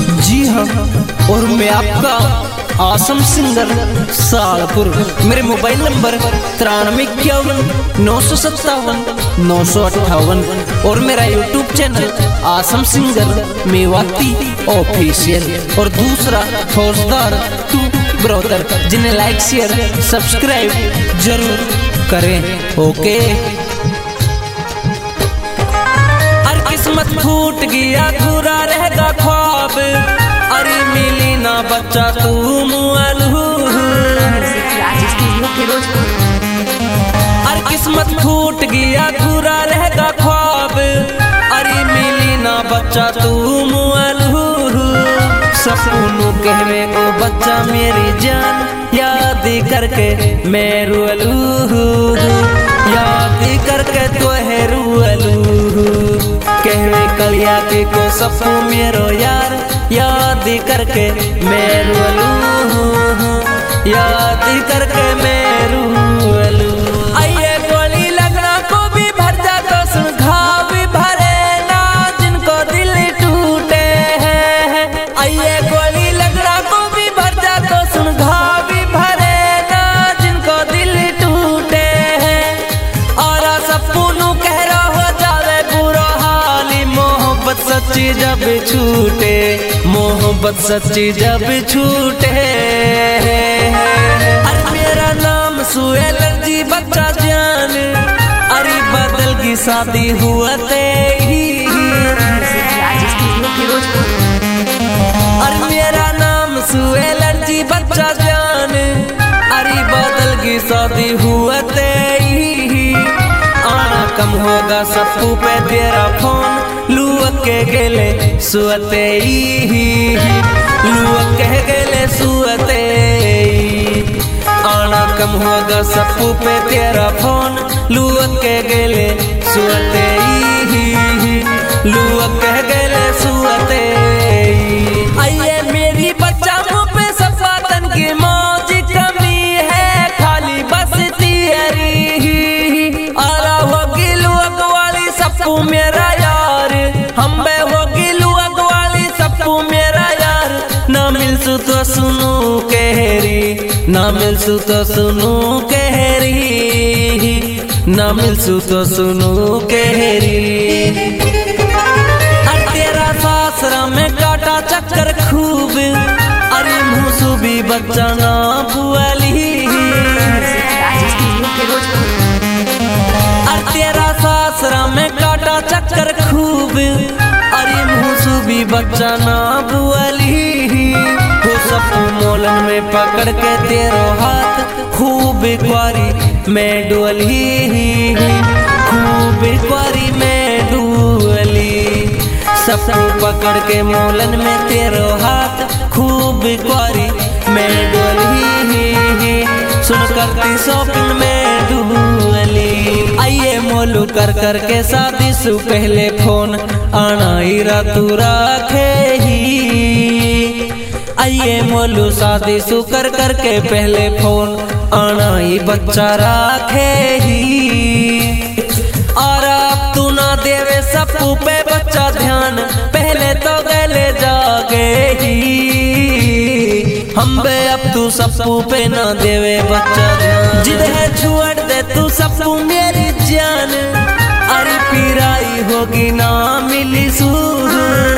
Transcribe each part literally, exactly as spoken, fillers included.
जी हाँ, और मैं आपका आसम सिंगर सालपुर। मेरे मोबाइल नंबर तिरानवे इक्यावन नौ सौ सत्तावन नौ सौ अट्ठावन और मेरा YouTube channel Asam singer Mewati official. और दूसरा फौजदार टू ब्रदर, जिन्हें लाइक शेयर सब्सक्राइब जरूर करें। ओके। अरे किस्मत फूट गया अधूरा रहेगा ख्वाब, अरे मिली ना बच्चा तू मुअलहू। अरे किस्मत फूट गया अधूरा रहेगा ख्वाब, अरे मिली ना बच्चा तू मुअलहू। सपनों कहवे को बच्चा मेरी जान, याद करके मैं रुअलू, याद करके तो है रुअलू। कहवे कलिया के को सपू मेरो यार, याद करके मैं रुअलू, याद करके मैं रुअलू। आइए गोली लगना को भी भर जा तो सुन घाव भरे ना जिनको दिल टूटे हैं। आइए गोली लगना को भी भर जा तो सुन घाव भरे ना जिनको दिल टूटे हैं। और सपनों कह रहा हो जावे बुरा हाली, मोहब्बत सच्ची जब छूटे, मोहब्बत सच्ची जब छूटे। अरे मेरा नाम सुहेल जी बच्चा जान, अरे बदल की शादी हुआ तेरी। अरे मेरा नाम सुहेल जी बच्चा जान, अरे बदल की शादी हुआ तेरी। आना कम होगा सबको पे तेरा फोन, लुअक के गेले सुअते ही, लुअक के गेले सुअते। आना कम होगा सबको पे तेरा फोन, लुअक के गेले सुअते ही, लुअक के गेले सुअते। आइए मेरी बच्चा मुँह पे सब बातन की मौज कमी है, खाली बस तेरी। आरा होगी लुअक वाली सबको मेरा यार, हम बे होगी लुअक वाली सबको मेरा यार। ना मिलसू तो सुनू कहरी, ना मिलसू तो सुनू कहरी, ना मिलसू तो सुनू कहरी। तेरा सासरा में काटा चक्कर खूब, अरे मुँह भी बच्चा ना बुआली। अरे तेरा सासरा में काटा चक्कर खूब, अरे मुँह भी बच्चा ना बुआली। वो सब मोलन में पकड़ के तेरो हाथ, खूब क्वारी में डुअली, खूब क्वारी में डुअली। सबको पकड़ के मोलन में तेरो हाथ, खूब क्वारी में डुअली। सुन करती शॉपिंग में डुअली। आइए मोलू कर कर के शादी सु पहले फोन, आना हीरा तू राखे ही। आइए मोलू शादी सु कर कर के पहले फोन, आना ही बच्चा राखे ही। और अब तू ना देवे सबको पे बच्चा ध्यान, पहले तो गले जागे ही। हम बे अब तू सबको पे ना देवे बच्चा ध्यान, जिद है छोड़ दे तू सबको मेरी जान। अरे पिराई होगी ना मिली सूर,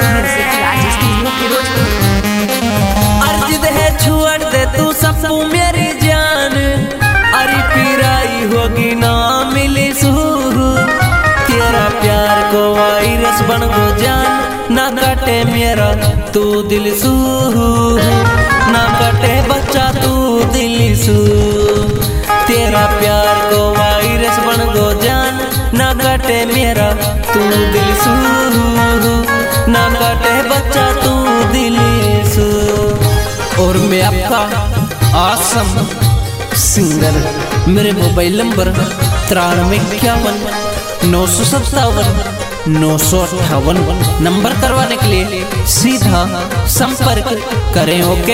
अरे जिद है छोड़ दे तू सबको मेरी जान। अरे पिराई होगी ना मिली सूर, तेरा प्यार को वायरस बन गो जान। ना कटे मेरा तू दिल सू, ना कटे बच्चा तू दिल सू। तेरा प्यार को वायरस बन गो जान, ना कटे मेरा तू दिल सू, ना कटे बच्चा तू दिल सू। और मैं आपका आसम सिंगर, मेरे मोबाइल नंबर तिरानवे इक्यावन नौ सौ सत्तावन नौ सौ अट्ठावन नंबर करवाने के लिए सीधा संपर्क करें। ओके।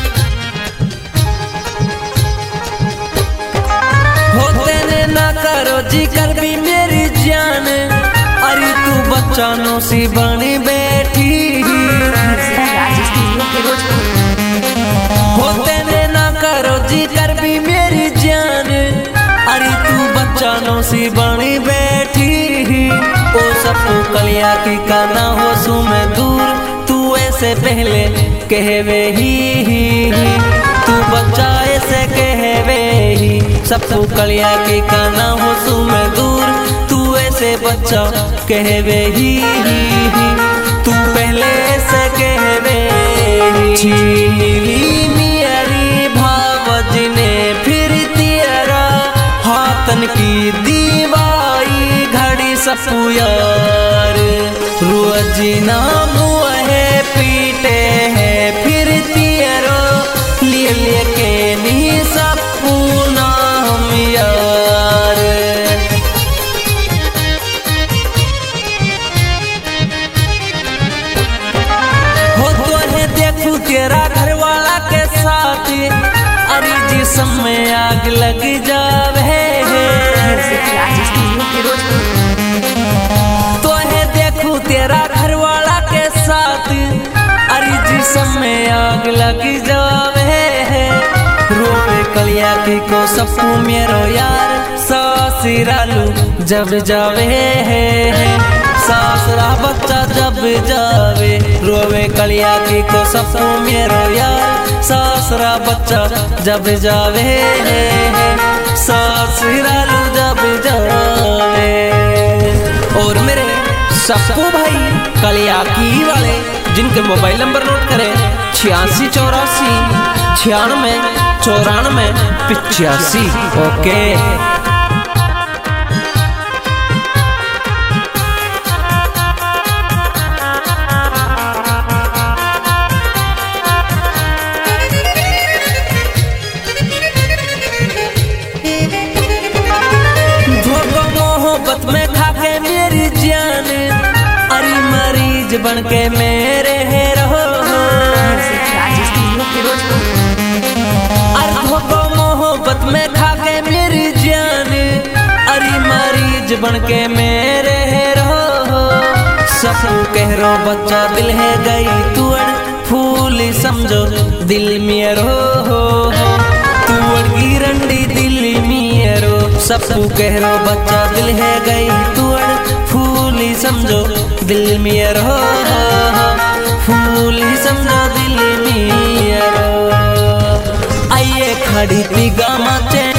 होते ने ना करो रोजी कर भी मेरी जान, अरे तू बच्चानों सी बनी बैठी होते ने ना करो जी कर भी मेरी जान, अरे तू बच्चानों सी बनी बैठी ओ सबको कलिया की काना हो सू मैं दूर, तू ऐसे पहले कहवे ही तू बच्चा ऐसे कहवे ही सबको कलिया की काना हो सू मैं दूर, तू ऐसे बच्चा कहवे ही तू पहले से कहवे ही मेरी भावजी ने फिर तेरा हाथन की दीवाई घड़ी सपू यार रोज नाम है पीटे है फिर तेरो लिए लेके नी सपू नाम यार। हो तो है देखू तेरा घर वाला के साथ, अरे जिसम में आग लग जावे तो है देखू तेरा घर वाला के साथ, अरे जिसम में आग लग जावे रोवे कलिया की को सबको मेरो यार ससुरालू जब जावे सासरा बच्चा जब जावे रोवे कलिया की को सबको मेरो यार सासरा बच्चा जब जावे ससुरालू जब जावे। और मेरे सबको भाई कलिया की वाले जिनके मोबाइल नंबर नोट करें छियासी चौरासी छियानवे चौरानवे पिचासी। ओके मोहब्बत में खाके मेरी जान, अरे मरीज बन के मेरे है रहो अरे मोहब्बत में खाके मेरी जान, अरे मरीज बन के मेरे है रहो सबको कह रो बच्चा दिल है गई तुअड़ फूल समझो दिल में रो तुअड़ की रंडी दिल में रो सबको कह रो बच्चा दिल है गई तुअड़ फूल समझो दिल में रो फूल समझो दिल में रो। आइए खड़ी थी गामा